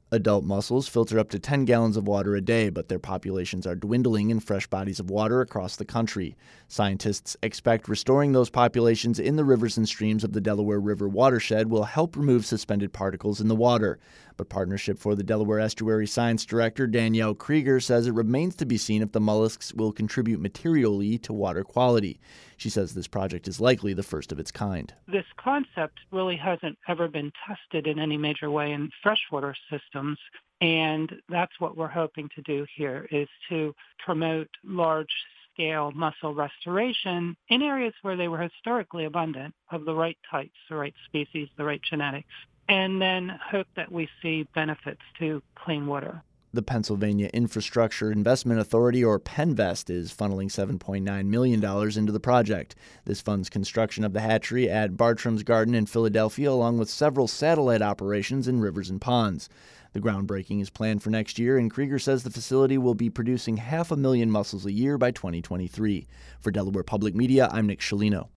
Adult mussels filter up to 10 gallons of water a day, but their populations are dwindling in fresh bodies of water across the country. Scientists expect restoring those populations in the rivers and streams of the Delaware River watershed will help remove suspended particles in the water. But Partnership for the Delaware Estuary Science Director Danielle Krieger says it remains to be seen if the mollusks will contribute materially to water quality. She says this project is likely the first of its kind. This concept really hasn't ever been tested in any major way in freshwater systems, and that's what we're hoping to do here, is to promote large-scale mussel restoration in areas where they were historically abundant of the right types, the right species, the right genetics, and then hope that we see benefits to clean water. The Pennsylvania Infrastructure Investment Authority, or PennVest, is funneling $7.9 million into the project. This funds construction of the hatchery at Bartram's Garden in Philadelphia, along with several satellite operations in rivers and ponds. The groundbreaking is planned for next year, and Krieger says the facility will be producing 500,000 mussels a year by 2023. For Delaware Public Media, I'm Nick Scialino.